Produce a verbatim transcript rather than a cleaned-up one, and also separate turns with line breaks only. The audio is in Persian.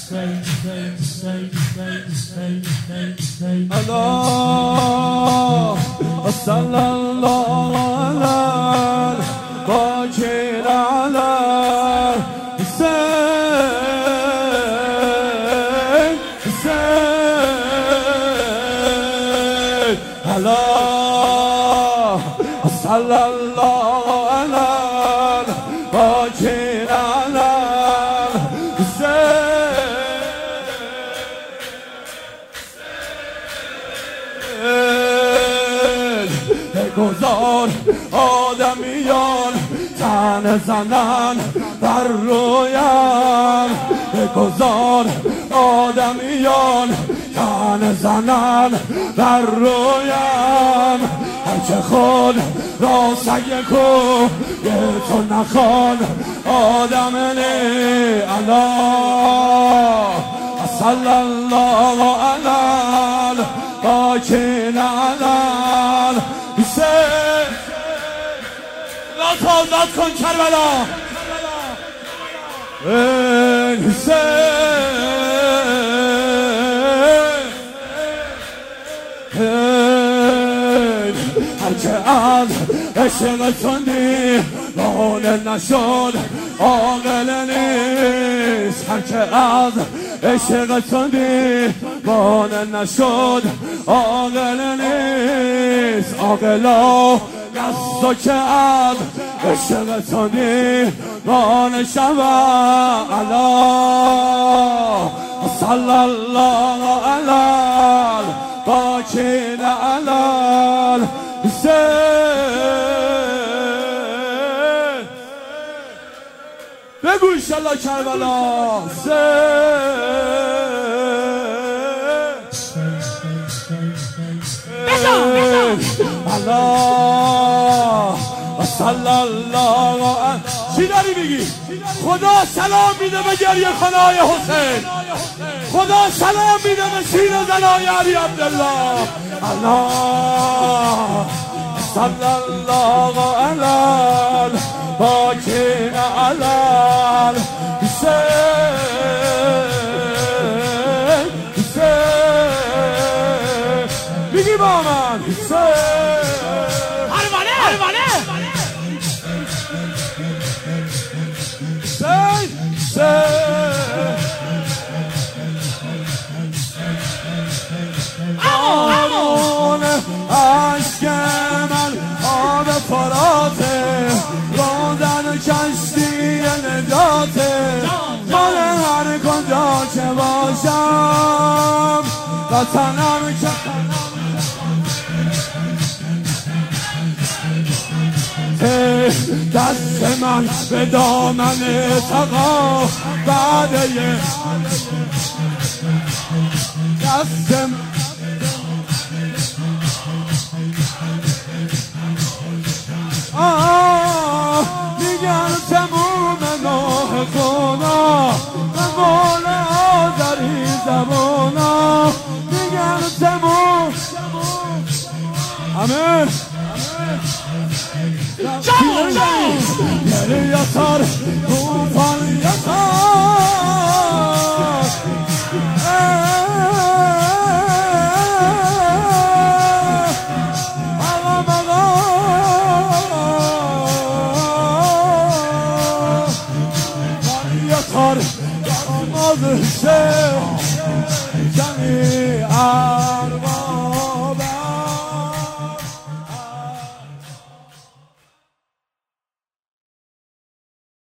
الله صلی الله علی باکر علی حسین حسین الله صلی الله علی باکر علی بگذار آدمیان تن زنن بر رویم، بگذار آدمیان تن زنن بر رویم، هرچه خود را سگ کو یه تو نخوان آدم نی. الله صلی الله علی باکر علی حسین. لا تازد کن کربلا حسین، هرچه از عشق تندی مانع نشد عاقل نیست، هرچه از عشق تندی مانع نشد عاقل نیست. عاقلا دستو که از عشق تندی مانع شود. الله صلی الله علی باکر علی حسین. بگو انشالله کربلا الله صلی الله علیه. چی داری میگی؟ خدا سلام میده به گریه خانه‌های حسین، خدا سلام میده به سینه زنای علی عبدالله. الله صلی الله علی باکر علی حسین حسین. بگی با من حسین
پروانه پروانه
حسین آمون عشق من آب فراته، روزن کشتی نجاته، مال هر کجا که باشم وطنم که دست من به دامن تقا بعد یه دست آه میگن تموم نوح خونا و قول آذری زبونا، میگن تموم همه
جان جان
یعنی یسار توفان یسار آقا مقا یسار داماز شد جمیعا